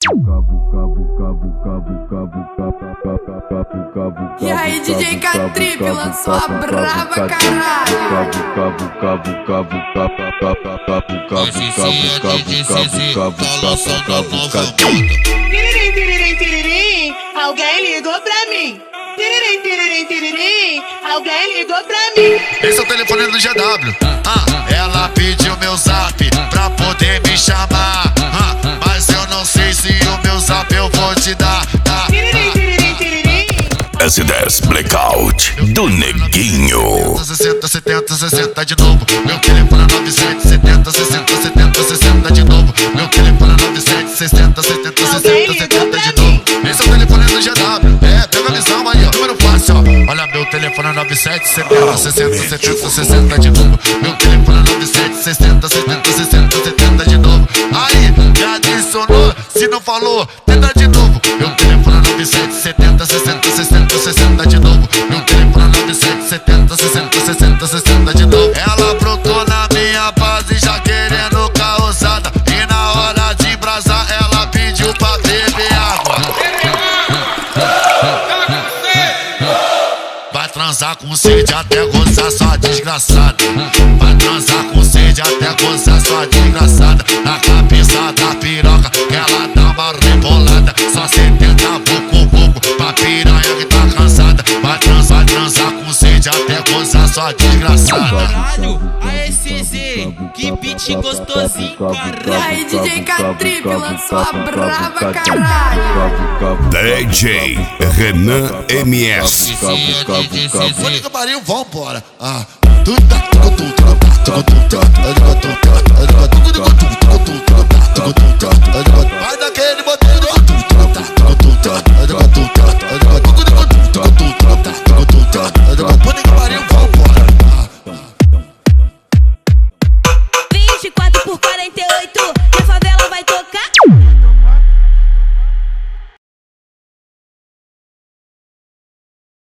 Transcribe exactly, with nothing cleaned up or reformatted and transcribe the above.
E aí, D J K-Trip lançou a brava, caralho. Tiririm, tiririm, tiririm, alguém ligou pra mim. Tiririm, tiririm, tiririm, alguém ligou pra mim. Esse é o telefone do G W. Ah, ela pediu meu zap pra poder me chamar. Ah, mas eu não sei se o meu zap eu vou te dar. Ah, Tiririm, tiririm, tiririm. S dez Blackout do Neguinho. sessenta, setenta, sessenta de novo. Meu telefone é nove sete setenta, sessenta, setenta, sessenta de novo. Meu telefone é nove sete sessenta, setenta, sessenta, setenta de novo. Esse é o telefone do G W. É, pega a visão aí, ó. Número fácil, ó. Olha, meu telefone é nove sete setenta, sessenta, setenta, sessenta de novo. Meu telefone é nove sete sessenta, setenta, sessenta, setenta de novo. Aí, já adicionou? Se não falou, tenta de novo. Meu telefone é nove sete setenta, sessenta, sessenta, sessenta de novo. Meu telefone é nove sete setenta, sessenta, sessenta, sessenta de novo. Ela brotou na minha base já querendo carroçada. E na hora de embrasar ela pediu pra beber água. Vai transar com sede até gozar sua desgraçada. Vai transar com sede até gozar sua desgraçada. Na cabeça da piroca que ela dá uma rebolada. Só setenta pouco pouco pra piranha que tá cansada. Vai transar, transar com sede até gozar sua desgraçada. Caralho, a S Z, que beat gostosinho, E caralho. aí, D J K-Trip lançou a brava, caralho. D J Renan M S. Puta que pariu, vambora. Ah, tudo tá, tudo, tudo, tudo, tudo, tudo, tudo, tudo, tudo, tudo, tudo, tudo, tudo, tudo, tudo, tudo, tudo, tudo, tudo, tudo, vai daquele